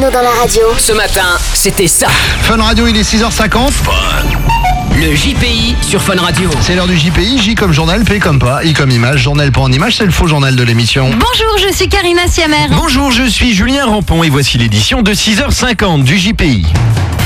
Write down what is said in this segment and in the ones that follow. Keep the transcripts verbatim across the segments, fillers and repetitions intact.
Bruno dans la radio. Ce matin, c'était ça. Fun Radio, il est six heures cinquante. Le J P I sur Fun Radio. C'est l'heure du J P I, J comme journal, P comme pas, I comme image, journal pas en image, c'est le faux journal de l'émission. Bonjour, je suis Karina Siamer. Bonjour, je suis Julien Rampon et voici l'édition de six heures cinquante du J P I.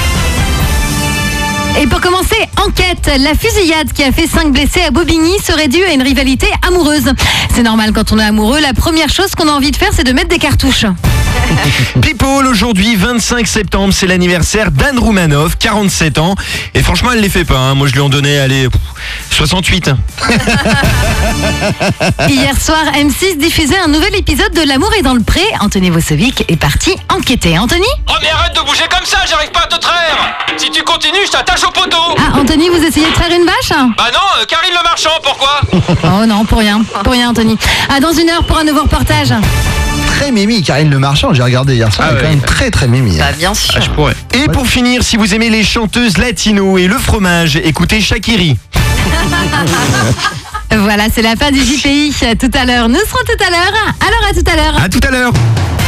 Et pour commencer, enquête. La fusillade qui a fait cinq blessés à Bobigny serait due à une rivalité amoureuse. C'est normal, quand on est amoureux, la première chose qu'on a envie de faire, c'est de mettre des cartouches. People, aujourd'hui vingt-cinq septembre, c'est l'anniversaire d'Anne Roumanoff, quarante-sept ans. Et franchement, elle les fait pas, hein. Moi je lui en donnais, allez, soixante-huit. Hier soir, M six diffusait un nouvel épisode de L'amour est dans le pré. Anthony Vosovic est parti enquêter. Anthony ? Oh mais arrête de bouger comme ça, j'arrive pas à te traire. Si tu continues, je t'attache au poteau. Ah, Anthony, vous essayez de traire une vache ? Bah non, euh, Karine Le Marchand, pourquoi? Oh non, pour rien. Pour rien, Anthony. À dans une heure pour un nouveau reportage. Très mimi, Karine Le Marchand, j'ai regardé hier soir, Ah elle est ouais. quand même très très mimi. Bah bien sûr. Ah, je pourrais. Et pour finir, si vous aimez les chanteuses latino et le fromage, écoutez Shakiri. Voilà, c'est la fin du J P I. Tout à l'heure, nous serons tout à l'heure. Alors à tout à l'heure. À tout à l'heure.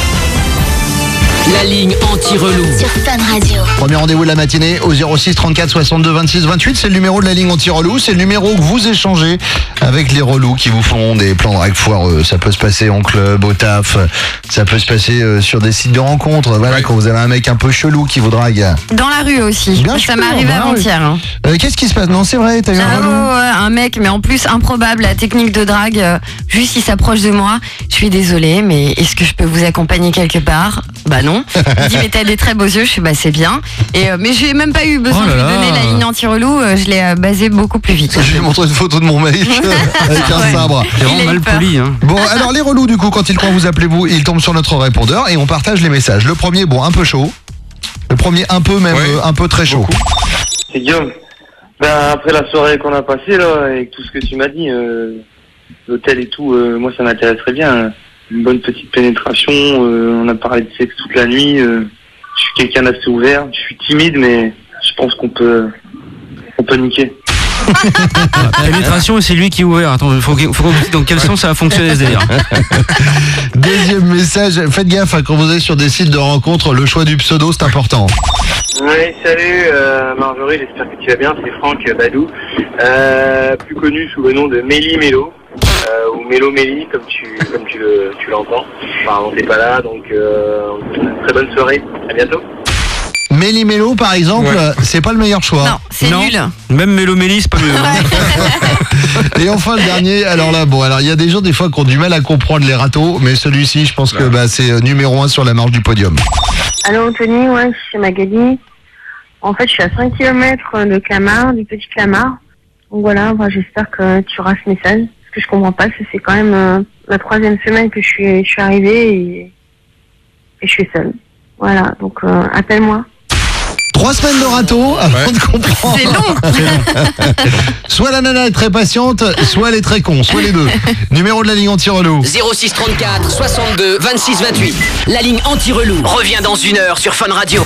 La ligne anti-relou. Sur Fun Radio. Premier rendez-vous de la matinée au zéro six trente-quatre soixante-deux vingt-six vingt-huit, c'est le numéro de la ligne anti-relou, c'est le numéro que vous échangez avec les relous qui vous font des plans de drague foireux. Ça peut se passer en club, au taf, ça peut se passer euh, sur des sites de rencontres, voilà, quand vous avez un mec un peu chelou qui vous drague. Dans la rue aussi. Bien ça sûr, m'est arrivé bah oui. avant-hier. Hein. Euh, Qu'est-ce qui se passe? Non, c'est vrai, t'as eu un Ah, relou? ouais, un mec, mais en plus improbable, la technique de drague, euh, juste il s'approche de moi. Je suis désolée, mais est-ce que je peux vous accompagner quelque part? Bah non. Il dit mais t'as des très beaux yeux. Je suis bah c'est bien. Et euh, mais j'ai même pas eu besoin Oh là de lui là. donner la ligne anti-relou. euh, je l'ai euh, basé beaucoup plus vite. Je lui ai montré une photo de mon mec avec un Ouais. sabre. C'est Il a vraiment eu mal peur. poli, hein. Bon, alors les relous du coup, quand ils croient vous appelez-vous, ils tombent sur notre répondeur et on partage les messages. Le premier, bon, un peu chaud. Le premier, un peu même, Ouais. euh, un peu très chaud. C'est Guillaume. Ben, après la soirée qu'on a passée, là, avec tout ce que tu m'as dit, euh, l'hôtel et tout, euh, moi ça m'intéresserait bien. Une bonne petite pénétration, euh, on a parlé de sexe toute la nuit. Euh, je suis quelqu'un d'assez ouvert, je suis timide, mais je pense qu'on peut, on peut niquer. La pénétration, c'est lui qui est ouvert. Attends, faut, faut qu'on dise dans quel sens ça va fonctionner ce délire. Deuxième message, faites gaffe hein, quand vous êtes sur des sites de rencontres, le choix du pseudo c'est important. Oui, salut euh, Marjorie, j'espère que tu vas bien, c'est Franck Badou, euh, plus connu sous le nom de Méli Mélo, euh, ou Mélo Méli comme tu, comme tu, le, tu l'entends. Enfin, on n'est pas là, donc euh, très bonne soirée, à bientôt. Méli Mélo par exemple, Ouais. euh, c'est pas le meilleur choix. Non, c'est Non. nul. Même Mélomélie, c'est pas mieux. hein. Et enfin le dernier, alors là, bon, alors il y a des gens des fois qui ont du mal à comprendre les râteaux, mais celui-ci, je pense que bah, c'est euh, numéro un sur la marche du podium. Allô Anthony, ouais, je suis Magali. En fait, je suis à cinq kilomètres de Clamart, du petit Clamart. Donc voilà, enfin, j'espère que tu auras ce message. Ce que je comprends pas, c'est que c'est quand même euh, la troisième semaine que je suis, je suis arrivée et, et je suis seule. Voilà, donc euh, appelle-moi. Trois semaines de râteau avant de comprendre. C'est long. Soit la nana est très patiente, soit elle est très con, soit les deux. Numéro de la ligne anti-relou. zéro six trente-quatre soixante-deux vingt-six vingt-huit. La ligne anti-relou revient dans une heure sur Fun Radio.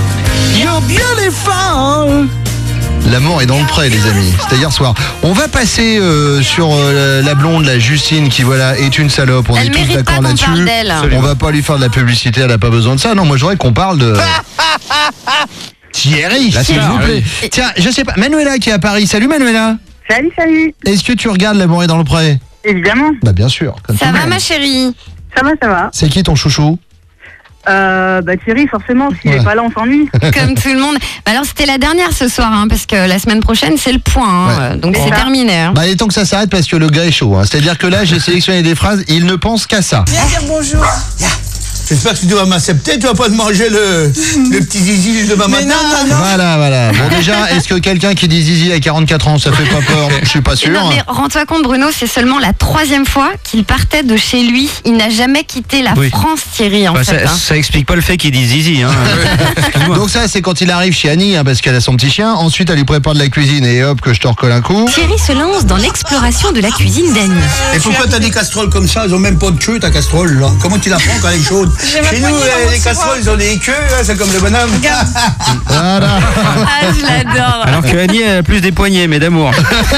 L'amour est dans le pré, les amis. C'était hier soir. On va passer euh, sur euh, la blonde, la Justine, qui voilà est une salope. On Elle est tous mérite pas d'accord qu'on parle là-dessus. d'elle. On va pas lui faire de la publicité, elle a pas besoin de ça. Non, moi j'aurais qu'on parle de Thierry, La s'il star, vous plaît. oui. Tiens, je sais pas. Manuela qui est à Paris. Salut Manuela. Salut, salut. Est-ce que tu regardes L'amour est dans le pré? Évidemment, Bah bien sûr. Comme Ça tout le va monde. ma chérie? ça va, ça va. C'est qui ton chouchou? Euh, bah Thierry, forcément, s'il Ouais. est pas là, on s'ennuie. Comme tout le monde. Bah alors c'était la dernière ce soir, hein, parce que la semaine prochaine c'est le point. Hein, Ouais. euh, donc Bon. c'est terminé. Hein. Bah il est temps que ça s'arrête parce que le gars est chaud. Hein. C'est-à-dire que là j'ai sélectionné des phrases, il ne pense qu'à ça. J'espère que tu vas m'accepter, tu vas pas te manger le, le petit zizi de demain matin. Voilà, voilà. Bon déjà, est-ce que quelqu'un qui dit zizi à quarante-quatre ans, ça fait pas peur? Je suis pas sûr. Non mais rends-toi compte Bruno, c'est seulement la troisième fois qu'il partait de chez lui. Il n'a jamais quitté la Oui. France Thierry en Bah, fait. ça, hein. ça explique pas le fait qu'il dise zizi. Hein. Excuse-moi. Donc ça, c'est quand il arrive chez Annie, hein, parce qu'elle a son petit chien. Ensuite, elle lui prépare de la cuisine et hop, que je te recolle un coup. Thierry se lance dans l'exploration de la cuisine d'Annie. Et pourquoi t'as des casseroles comme ça? Ils ont même pas de queue, ta casserole, là. Comment tu la prends quand elle est chaude? Chez nous, euh, les casseroles, ils ont des queues, hein, c'est comme le bonhomme. Voilà. Ah je l'adore. Alors que Annie, elle a plus des poignets, mais d'amour.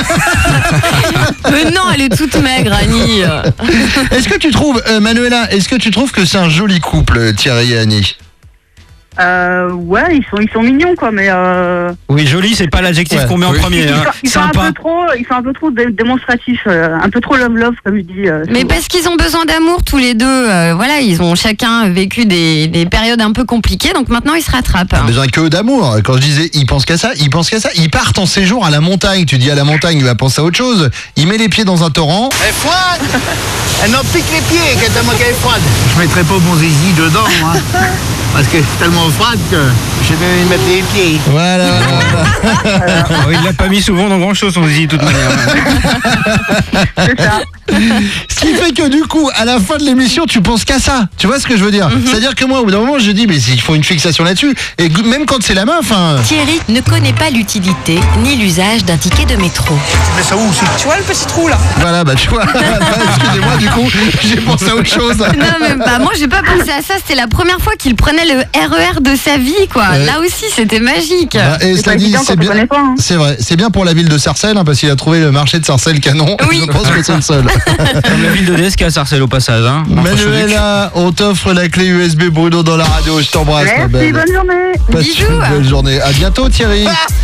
Mais non, elle est toute maigre Annie. Est-ce que tu trouves, euh, Manuela, est-ce que tu trouves que c'est un joli couple, Thierry et Annie? Euh, ouais, ils sont, ils sont mignons, quoi, mais euh... Oui, joli, c'est pas l'adjectif Ouais. qu'on met en Oui. premier. Ils, Hein. sont, ils sont un Sympa. peu trop, ils sont un peu trop dé- démonstratifs, euh, un peu trop love love, comme il dit. euh, Mais souvent. parce qu'ils ont besoin d'amour tous les deux. euh, voilà, ils ont chacun vécu des, des périodes un peu compliquées, donc maintenant ils se rattrapent. Pas hein. besoin que d'amour. Quand je disais, il pense qu'à ça, il pense qu'à ça. Ils partent en séjour à la montagne. Tu dis à la montagne, il va penser à autre chose. Il met les pieds dans un torrent. Elle est froide. Elle n'en pique les pieds qu'elle tellement qu'elle est froide. Je mettrai pas mon zizi dedans, moi. Parce que c'est tellement froide que je vais y mettre les pieds. Voilà. voilà. Oh, il l'a pas mis souvent dans grand chose, on se dit de toute manière. C'est ça. Ce qui fait que du coup, à la fin de l'émission, tu penses qu'à ça. Tu vois ce que je veux dire? C'est-à-dire que moi, au bout d'un moment, je dis, mais il faut une fixation là-dessus. Et g- même quand c'est la main, enfin. Thierry ne connaît pas l'utilité ni l'usage d'un ticket de métro. Tu mets ça où aussi? Tu vois le petit trou là? Voilà, bah tu vois. Excusez-moi, du coup, j'ai pensé à autre chose. Non mais bah moi j'ai pas pensé à ça, c'était la première fois qu'il prenait le R E R de sa vie quoi. Ouais. Là aussi c'était magique. Bah, et C'est cela pas dit, évident c'est quand on bien. connaît pas. Hein. C'est vrai, c'est bien pour la ville de Sarcelles, hein, parce qu'il a trouvé le marché de Sarcelles canon. Oui. Je pense que c'est le seul. Comme la ville de Desc à Sarcelles au passage. Hein. Manuela, on t'offre la clé U S B Bruno dans la radio. Je t'embrasse, ma Merci, belle. bonne journée. Passe Bisous. une belle journée. À bientôt, Thierry.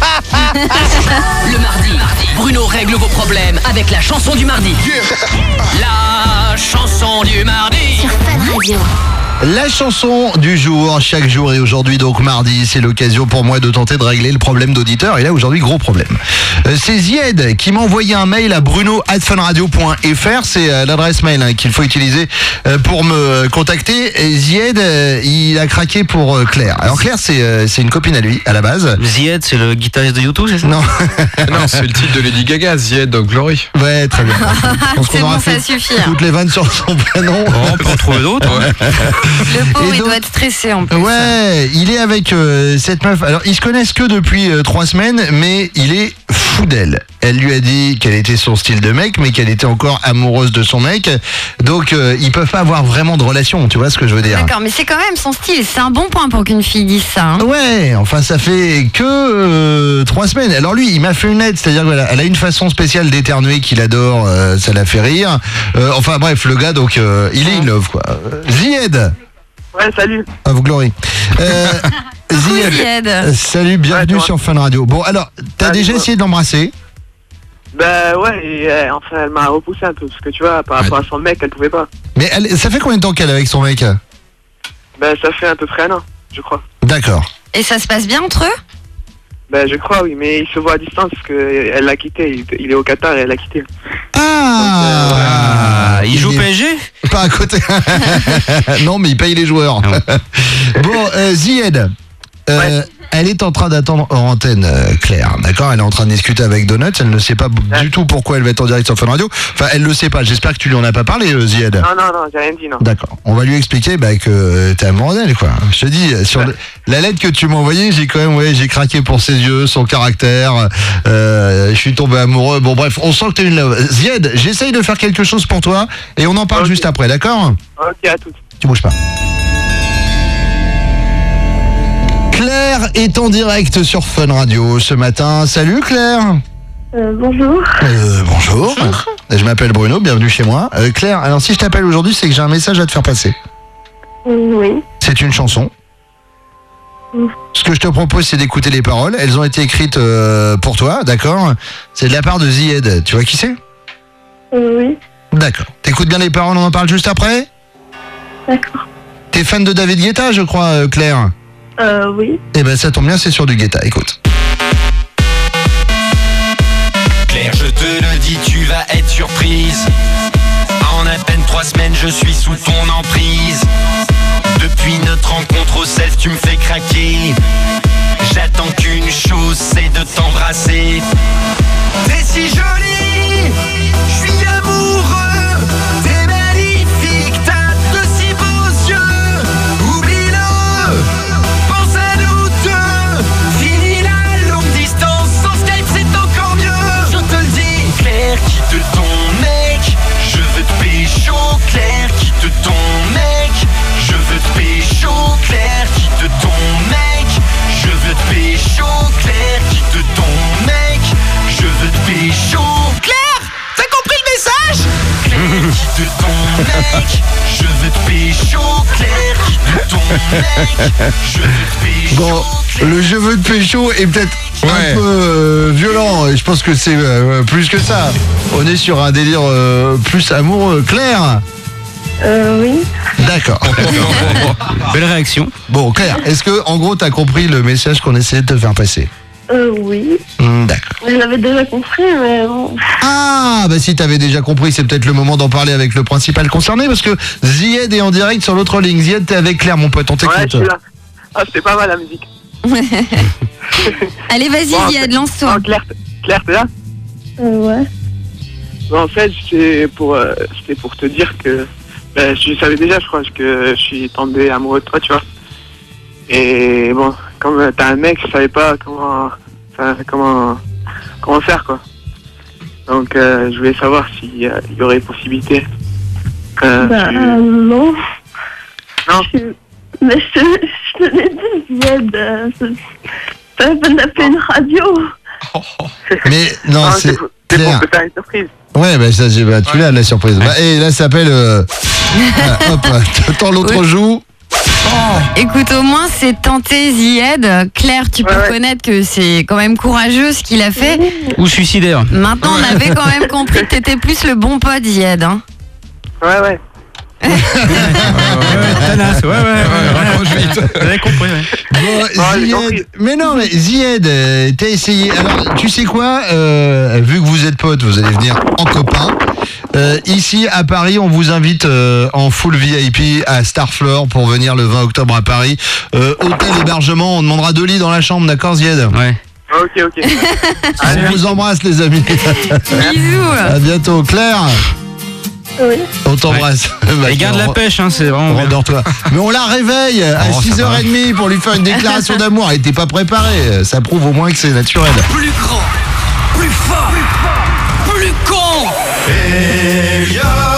Le mardi, Bruno règle vos problèmes avec la chanson du mardi. La chanson du mardi. La chanson du jour, chaque jour et aujourd'hui, donc mardi, c'est l'occasion pour moi de tenter de régler le problème d'auditeur. Et là, aujourd'hui, gros problème. Euh, c'est Zied qui m'a envoyé un mail à bruno arobase funradio point f r. C'est euh, l'adresse mail hein, qu'il faut utiliser euh, pour me contacter. Et Zied, euh, il a craqué pour euh, Claire. Alors Claire, c'est euh, c'est une copine à lui, à la base. Zied, c'est le guitariste de YouTube, c'est ça? Non. Non, c'est le titre de Lady Gaga, Zied Glory. Ouais, très bien. Je pense C'est qu'on aura bon, fait ça suffit. toutes les vannes sur son prénom. Oh, on peut en trouver d'autres. hein. Le pauvre Et il donc- doit être stressé en plus. Ouais, il est avec euh, cette meuf. Alors, ils se connaissent que depuis euh, trois semaines, mais il est fou d'elle. Elle lui a dit qu'elle était son style de mec, mais qu'elle était encore amoureuse de son mec. Donc, euh, ils peuvent pas avoir vraiment de relation, tu vois ce que je veux dire? D'accord, mais c'est quand même son style, c'est un bon point pour qu'une fille dise ça. hein. Ouais, enfin ça fait que euh, trois semaines. Alors lui, il m'a fait une lettre, c'est-à-dire qu'elle a, elle a une façon spéciale d'éternuer qu'il adore, euh, ça l'a fait rire. Euh, enfin bref, le gars, donc euh, il est in love quoi. Euh, Zied, Ouais, salut. à vous glory. Euh, Zied, Zied. euh, salut, bienvenue Ouais, toi. sur Fun Radio. Bon alors, t'as Ah, déjà dis-moi. essayé de l'embrasser? Bah ouais, et, euh, enfin elle m'a repoussé un peu, parce que tu vois, par rapport à son mec, elle pouvait pas. Mais elle, ça fait combien de temps qu'elle est avec son mec? Bah ça fait à peu près un an, je crois. D'accord. Et ça se passe bien entre eux? Bah je crois, oui, mais il se voit à distance, parce qu'elle l'a quitté, il, il est au Qatar et elle l'a quitté. Ah, Il joue est P S G? pas à côté. Non, mais il paye les joueurs. Bon, euh, Zied, euh, Ouais. elle est en train d'attendre hors antenne, euh, Claire. D'accord? Elle est en train de discuter avec Donuts. Elle ne sait pas b- du tout pourquoi elle va être en direct sur Fun Radio. Enfin, elle le sait pas. J'espère que tu lui en as pas parlé, euh, Zied. Non, non, non, j'ai rien dit, non. D'accord. On va lui expliquer bah, que euh, t'es amoureux d'elle, quoi. Je te dis, sur le- la lettre que tu m'as envoyée, j'ai quand même, ouais, j'ai craqué pour ses yeux, son caractère. euh, je suis tombé amoureux. Bon, bref, on sent que t'es une love. Zied, j'essaye de faire quelque chose pour toi et on en parle Ok. juste après, d'accord? Ok, à toutes. Tu bouges pas. Claire est en direct sur Fun Radio ce matin. Salut Claire. Euh, bonjour. Euh, bonjour. Je m'appelle Bruno, bienvenue chez moi. Euh, Claire, alors si je t'appelle aujourd'hui, c'est que j'ai un message à te faire passer. Oui. C'est une chanson. Mm. Ce que je te propose, c'est d'écouter les paroles. Elles ont été écrites euh, pour toi, d'accord? C'est de la part de Zied. Tu vois qui c'est? Euh, oui. D'accord. T'écoutes bien les paroles, on en parle juste après? D'accord. T'es fan de David Guetta, je crois, euh, Claire? Euh, oui. Eh ben ça tombe bien, c'est sur du Guetta, écoute. Claire, je te le dis, tu vas être surprise. En à peine trois semaines, je suis sous ton emprise. Depuis notre rencontre au self, tu me fais craquer. J'attends qu'une chose, c'est de t'embrasser. T'es si jolie, je suis amoureux. T'es magnifique, t'as de si beaux yeux. Oublie-le, pense à nous deux. Fini la longue distance, sans Skype c'est encore mieux. Je te le dis, Claire, quitte ton mec. Je veux te pécho, Claire, quitte ton mec. Je veux te pécho, Claire, quitte ton mec. Je veux te pécho, Claire, quitte ton mec. Bon, le je veux de pécho est peut-être Ouais. un peu euh, violent. Et je pense que c'est euh, plus que ça. On est sur un délire euh, plus amoureux. Claire? Euh, oui. D'accord. Belle réaction. Bon, Claire, est-ce que en gros t'as compris le message qu'on essayait de te faire passer? Euh, oui. Hmm, D'accord. Je l'avais déjà compris, mais bon. Ah, bah si t'avais déjà compris, c'est peut-être le moment d'en parler avec le principal concerné parce que Zied est en direct sur l'autre ligne. Zied, t'es avec Claire, mon pote, on t'écoute. Ouais, je suis là. Ah, c'était pas mal la musique. Allez, vas-y, Bon, Ziad, lance-toi. Oh, Claire, t- Claire, t'es là? Euh, ouais. Bon, en fait, c'était pour, euh, c'était pour te dire que ben, je savais déjà, je crois, que je suis tombé amoureux de toi, tu vois. Et bon, comme euh, t'as un mec, je savais pas comment, enfin, comment, comment faire, quoi. Donc, euh, je voulais savoir s'il y, a- il y aurait possibilité. Euh, Bah, tu- euh, non. Non. Je- Mais je, te- je te l'ai dit, Ziad. euh, c'est pas la peine d'appeler une radio. Mais non, Non, c'est c'est pour, c'est pour Claire. te faire une surprise. Ouais, bah, ça, j'ai- bah, tu l'as la surprise. Bah, et là, ça s'appelle. Euh... ah, hop, t'attends l'autre Oui. joue. Écoute, au moins, c'est tenté, Ziad. Claire, tu peux Ouais, ouais. reconnaître que c'est quand même courageux ce qu'il a fait. Ou suicidaire. Maintenant, on avait quand même compris que t'étais plus le bon pote, Ziad. Hein. Ouais, ouais. Tenace, ouais, ouais, ouais. raccroche vite. Vous avez compris, ouais. Bon, Ah, j'ai Zied, compris. mais non, mais Zied, euh, t'as essayé. Alors, tu sais quoi euh, Vu que vous êtes potes, vous allez venir en copain. Euh, ici, à Paris, on vous invite euh, en full V I P à Starfloor pour venir le vingt octobre à Paris. Euh, hôtel, hébergement, on demandera deux lits dans la chambre, d'accord, Zied? Ouais. Ok, ok. On vous embrasse, les amis. Bisous. À bientôt. Claire, Oui. on t'embrasse. Bah, Et garde la pêche, hein, c'est vraiment. bien. Rendors-toi. Mais on la réveille à Oh, ça six heures trente pour lui faire une déclaration d'amour. Elle était pas préparée. Ça prouve au moins que c'est naturel. Plus grand, plus fort, plus con. Elliot,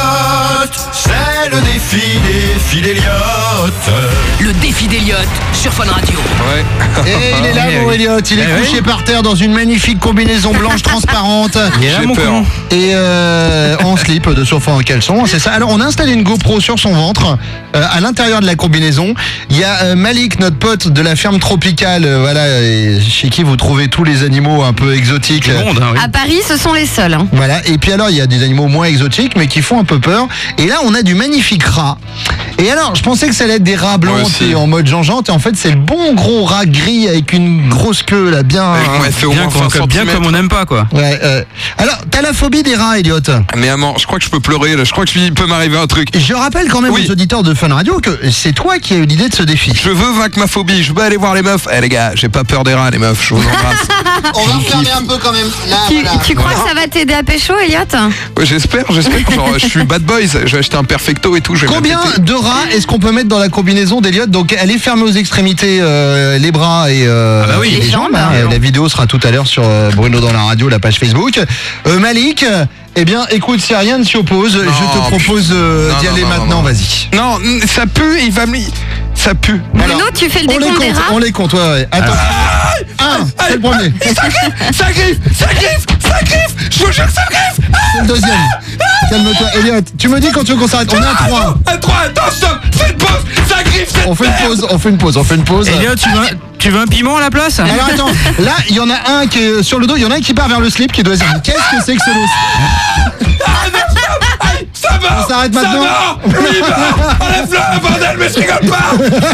c'est le défi des filles d'Elliot. Le défi d'Eliott sur Fun Radio. Ouais. Et il est là, mon Elliot. Il est Eh couché oui. par terre dans une magnifique combinaison blanche transparente. Il est là, J'ai mon peur. con. Et euh, en slip de surf en caleçon, c'est ça. Alors on a installé une GoPro sur son ventre, euh, à l'intérieur de la combinaison. Il y a euh, Malik, notre pote de la ferme tropicale, euh, voilà, et chez qui vous trouvez tous les animaux un peu exotiques. Du monde, hein, oui. À Paris, ce sont les seuls. Hein. Voilà, et puis alors il y a des animaux moins exotiques mais qui font un peu peur. Et là on a du magnifique rat. Et alors je pensais que ça allait être des rats blancs Moi aussi. et en mode Jean-Jean, et en fait c'est le bon gros rat gris avec une grosse queue là, bien. Ouais, fait au Bien, moins comme, vingt comme- bien centimètres. comme on n'aime pas, quoi. Ouais, euh, alors t'as la phobie des rats, Elliot. Mais maman, je crois que je peux pleurer là. Je crois que il peut m'arriver un truc. Je rappelle quand même Oui. aux auditeurs de Fun Radio que c'est toi qui as eu l'idée de ce défi. Je veux vaincre ma phobie. Je veux aller voir les meufs. Eh les gars, j'ai pas peur des rats, les meufs. Je vous embrasse. On va refermer un peu quand même. Là, Tu, tu crois que ça va t'aider à pécho, Elliot? Ouais, j'espère, j'espère. Genre, je suis bad boys. Je vais acheter un perfecto et tout. Je vais Combien me la péter. de rats est-ce qu'on peut mettre dans la combinaison d'Elliot? Donc elle est fermée aux extrémités, euh, les bras et, euh, Ah bah oui, et les les jambes. jambes, hein. hein. La vidéo sera tout à l'heure sur euh, Bruno dans la radio, la page Facebook. Euh, Malik, eh bien écoute, si rien ne s'y oppose, je te propose euh, Non, d'y non, aller non, non, maintenant, non. vas-y. Non, ça pue. Il va me. Ça pue. Bruno, Alors, tu fais le On les décompte des compte, rats? on les compte, ouais, ouais. Attends. Un, c'est le premier. Ça griffe, ça griffe, ça griffe, ça griffe. Je vous jure que ça griffe. C'est le deuxième. Calme-toi, Elliot. Tu me dis quand tu veux qu'on s'arrête. On est à trois. À trois, attends, stop. Fais une pause. Ça griffe. cette On fait une merde. pause, on fait une pause, on fait une pause. Elliot, tu veux, un- tu veux un piment à la place? Alors attends, là il y en a un qui est sur le dos, il y en a un qui part vers le slip qui doit se dire qu'est-ce que c'est que ce dos? Ah, non, stop. Aïe, ça va. On s'arrête Ça maintenant. va. Oui, il meurt. Enlève-le, bordel, mais je rigole pas.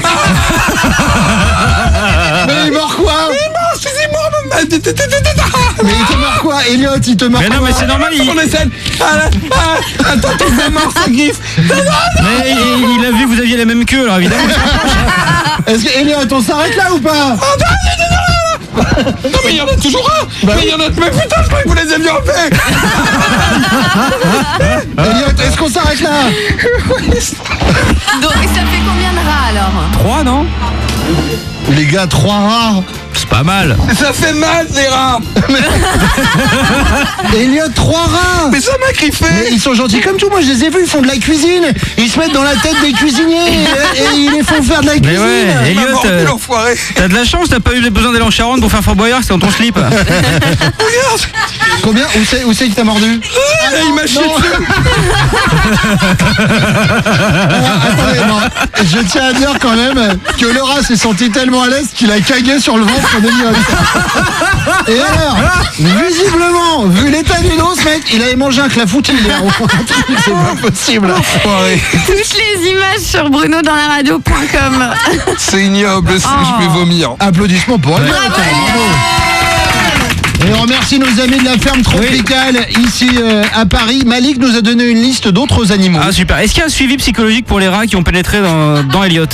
Mais il mord quoi? Non, excusez-moi. Mais il te mord quoi? Elliot, il te mord Mais non, quoi? mais c'est normal, il, On essaie. Ah, là, ah, attends, attends, ça mord, ça griffe. mais il, il a vu que vous aviez la même queue, alors évidemment. Est-ce que Elliot, on s'arrête là ou pas? Non, mais il y en a toujours un. Bah Mais il y en a. Mais putain, je croyais que vous les aviez enlevés. Elliot, est-ce qu'on s'arrête là? Donc, ça fait combien de rats alors? Trois, non? Les gars, trois rats. C'est pas mal. Ça fait mal, les rats. Elliot, trois rats. Mais ça m'a griffé. Mais ils sont gentils comme tout, moi je les ai vus, ils font de la cuisine. Ils se mettent dans la tête des cuisiniers et, et ils les font faire de la cuisine. Mais ouais, Elliot, Maman, euh, l'enfoiré. t'as de la chance, t'as pas eu besoin d'aller en Charente pour faire Fort Boyard, c'est dans ton slip. Combien? Où c'est, où c'est qui t'a mordu? Ah, il m'a chié dessus. Alors, attendez, non. Je tiens à dire quand même que Laura s'est senti tellement à l'aise qu'il a cagué sur le ventre d'Eliott. Et alors, visiblement, vu l'état du dos, ce mec, il avait mangé un clafoutis hier. C'est pas possible. Toutes les images sur bruno dans la radio point com. C'est ignoble, c'est- Oh. je vais vomir. Applaudissements pour Elliott. Bravo. Et on remercie nos amis de la ferme tropicale ici euh, à Paris. Malik nous a donné une liste d'autres animaux. Ah super. Est-ce qu'il y a un suivi psychologique pour les rats qui ont pénétré dans, dans Elliot?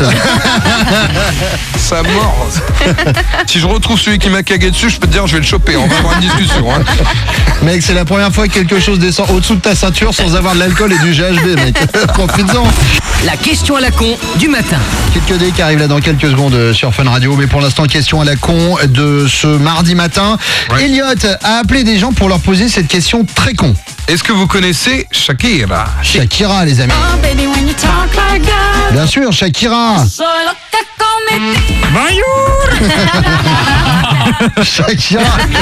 Ça mord. Si je retrouve celui qui m'a cagué dessus, je peux te dire, je vais le choper. On va avoir une discussion. Hein. Mec, c'est la première fois que quelque chose descend au-dessous de ta ceinture sans avoir de l'alcool et du G H B, mec. Profites-en. La question à la con du matin. Quelques dés qui arrivent là dans quelques secondes sur Fun Radio, mais pour l'instant, question à la con de ce mardi matin. Ouais. Elliot a appelé des gens pour leur poser cette question très con. Est-ce que vous connaissez Shakira? Shakira, les amis. Bien sûr, Shakira. Shakira.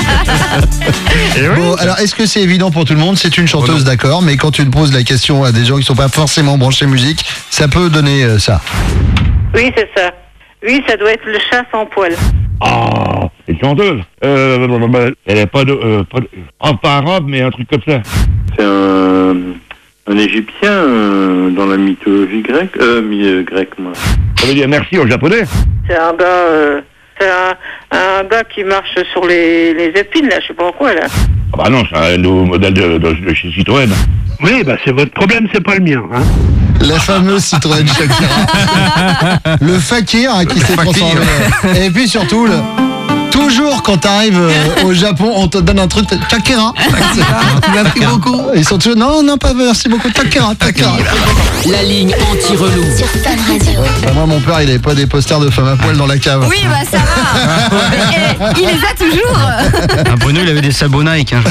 Bon, alors est-ce que c'est évident pour tout le monde? C'est une chanteuse, d'accord, mais quand tu te poses la question à des gens qui sont pas forcément branchés musique, ça peut donner euh, ça. Oui, c'est ça. Oui, ça doit être le chat sans poil. Ah, une chanteuse. Euh, elle est pas de, euh, pas de, ah, pas arabe, mais un truc comme ça. C'est un, un Égyptien euh, dans la mythologie grecque. Euh, mi- euh, grecque, moi. Ça veut dire merci aux Japonais. C'est un gars, euh, c'est un, un gars qui marche sur les, les épines, là, je sais pas quoi, là. Ah bah non, c'est un nouveau modèle de, de, de chez Citroën. Oui, bah c'est votre problème, c'est pas le mien. Hein. La fameuse Citroën Shakira. Le fakir hein, qui Le s'est fakir. transformé. Et puis surtout, le... toujours quand t'arrives euh, au Japon, on te donne un truc, Shakira. Merci beaucoup. Ils sont toujours, non, non, pas merci beaucoup, Shakira, Shakira. La ligne anti-relou. Sur Fun Radio. Bah, moi, mon père, il avait pas des posters de femmes à poil dans la cave. Oui, bah ça va. Et il les a toujours. Ah, Bruno, il avait des sabots Nike. Hein,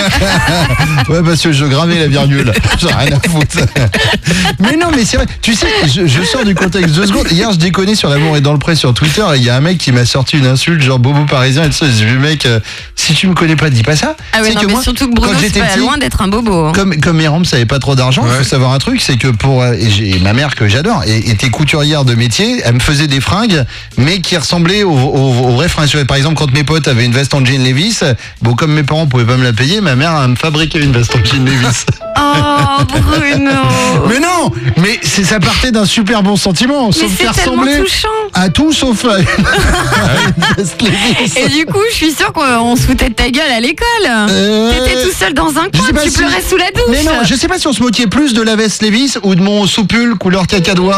je... Ouais, parce que je gravais la virgule. J'ai rien à foutre. Mais non, mais c'est vrai. Tu sais, je, je sors du contexte deux secondes. Hier, je déconnais sur l'amour et dans le pré sur Twitter. Et il y a un mec qui m'a sorti une insulte, genre bobo parisien. Et tout ça, j'ai vu, mec, euh, si tu me connais pas, dis pas ça. Ah ouais, C'est non, que mais moi, surtout que Bruno, quand c'est j'étais pas petit, loin d'être un bobo. hein. Comme, comme mes rampes n'avaient pas trop d'argent, il faut savoir un truc, c'est que pour euh, et j'ai ma mère que j'adore et- était couturière de métier, elle me faisait des fringues, mais qui ressemblaient aux, aux, aux vraies fringues. Par exemple, quand mes potes avaient une veste en jean Levi's, bon comme mes parents pouvaient pas me la payer, ma mère elle me fabriquait une veste en jean Levi's. Oh, Bruno. Mais non, mais c'est ça partait d'un super bon sentiment, Mais sauf c'est faire tellement ressembler touchant. à tout sauf à une veste Levi's. Et du coup, je suis sûre qu'on se foutait de ta gueule à l'école. Euh, T'étais tout seul dans un Je coin, sais pas tu si- pleurais sous la douche. Mais non, je sais pas si on se moquait plus de la veste Levi's ou de mon soupule couleur cacadois.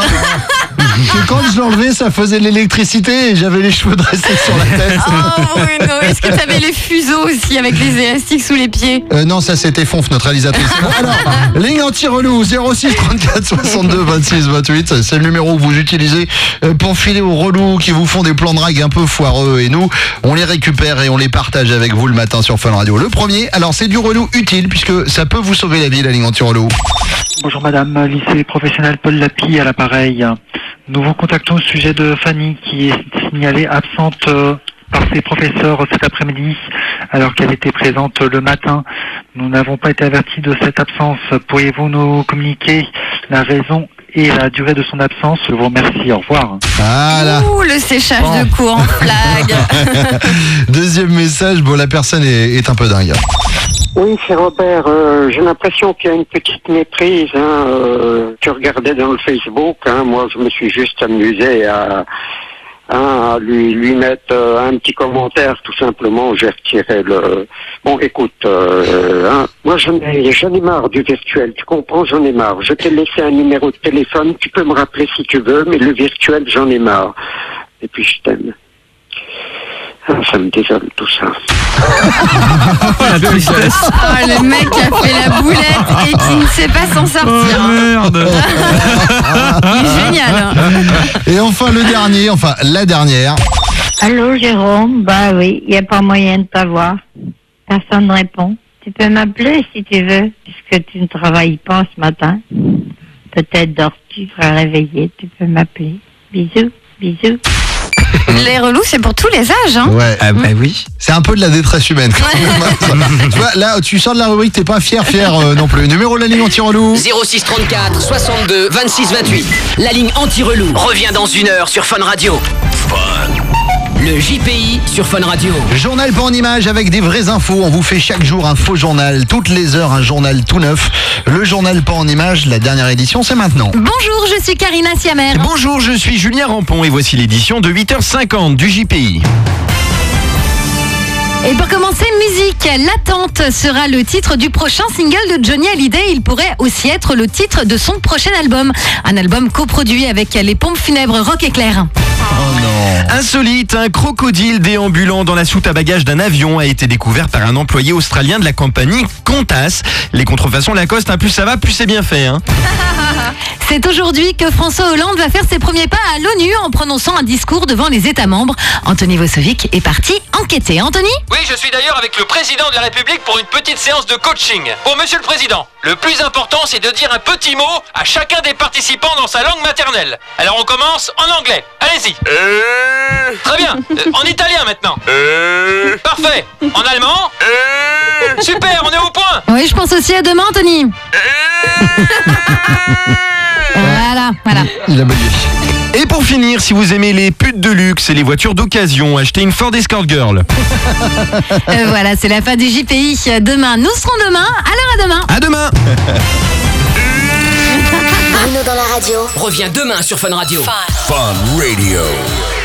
Que quand je l'enlevais, ça faisait de l'électricité et j'avais les cheveux dressés sur la tête. Oh Bruno, est-ce que t'avais les fuseaux aussi avec les élastiques sous les pieds? Euh, non, ça c'était Fonf, notre réalisatrice. Bon, alors, ligne anti-relou, zéro six trente-quatre soixante-deux vingt-six vingt-huit. C'est le numéro que vous utilisez euh, pour filer aux relous qui vous font des plans de drague un peu foireux. Et nous, on les récupère et on les partage avec vous le matin sur Fun Radio. Le premier, alors c'est du relou utile puisque ça peut vous sauver la vie, la ligne anti-relou. Bonjour madame, lycée professionnel Paul Lapie à l'appareil. Nous vous contactons au sujet de Fanny qui est signalée absente euh, par ses professeurs cet après-midi alors qu'elle était présente le matin. Nous n'avons pas été avertis de cette absence. Pourriez-vous nous communiquer la raison et la durée de son absence? Je vous remercie, au revoir. Voilà. Ouh, le séchage de cours en flag. Deuxième message, bon la personne est, est un peu dingue. Oui, c'est Robert. Euh, j'ai l'impression qu'il y a une petite méprise. Hein, euh, tu regardais dans le Facebook. Hein, moi, je me suis juste amusé à, hein, à lui, lui mettre euh, un petit commentaire, tout simplement. J'ai retiré le... Bon, écoute, euh, hein, moi, j'en ai, j'en ai marre du virtuel. Tu comprends, j'en ai marre. Je t'ai laissé un numéro de téléphone. Tu peux me rappeler si tu veux, mais le virtuel, j'en ai marre. Et puis, je t'aime. Ah, ça me désole tout ça. La tristesse. Oh, le mec qui a fait la boulette et qui ne sait pas s'en sortir. Oh, merde. Il est génial. hein. Et enfin le dernier, enfin la dernière. Allô Jérôme, bah oui, il n'y a pas moyen de t'avoir. Personne ne répond. Tu peux m'appeler si tu veux, puisque tu ne travailles pas ce matin. Peut-être dors-tu, tu seras réveillé, tu peux m'appeler. Bisous, bisous. Les relous, c'est pour tous les âges, hein. Ouais. Ah bah oui. C'est un peu de la détresse humaine. Quand même. Tu vois, là, tu sors de la rubrique, t'es pas fier, fier euh, non plus. Numéro de la ligne anti-relou. zéro six trente-quatre soixante-deux vingt-six vingt-huit. La ligne anti-relou revient dans une heure sur Fun Radio. Le J P I sur Fun Radio. Journal pas en image avec des vraies infos. On vous fait chaque jour un faux journal. Toutes les heures, un journal tout neuf. Le journal pas en image, la dernière édition, c'est maintenant. Bonjour, je suis Karina Siamer. Bonjour, je suis Julien Rampon et voici l'édition de huit heures cinquante du J P I. Et pour commencer, musique. L'attente sera le titre du prochain single de Johnny Hallyday. Il pourrait aussi être le titre de son prochain album. Un album coproduit avec les pompes funèbres Rock Éclair. Oh non. Insolite, un crocodile déambulant dans la soute à bagages d'un avion a été découvert par un employé australien de la compagnie Qantas. Les contrefaçons Lacoste, hein, plus ça va, plus c'est bien fait. Hein. C'est aujourd'hui que François Hollande va faire ses premiers pas à l'ONU en prononçant un discours devant les États membres. Anthony Vosovic est parti enquêter. Anthony ? Oui, je suis d'ailleurs avec le président de la République pour une petite séance de coaching. Pour Monsieur le Président, le plus important c'est de dire un petit mot à chacun des participants dans sa langue maternelle. Alors on commence en anglais. Allez-y. Euh... Très bien. Euh, en italien maintenant. Euh... Parfait. En allemand. Euh... Super, on est au point. Oui, je pense aussi à demain, Anthony. Euh... Voilà, voilà. Il a bugué. Et pour finir, si vous aimez les putes de luxe et les voitures d'occasion, achetez une Ford Escort Girl. Euh, voilà, c'est la fin du J P I. Demain, nous serons demain. Alors à demain. À demain. Bruno dans la radio revient demain sur Fun Radio. Fun Radio.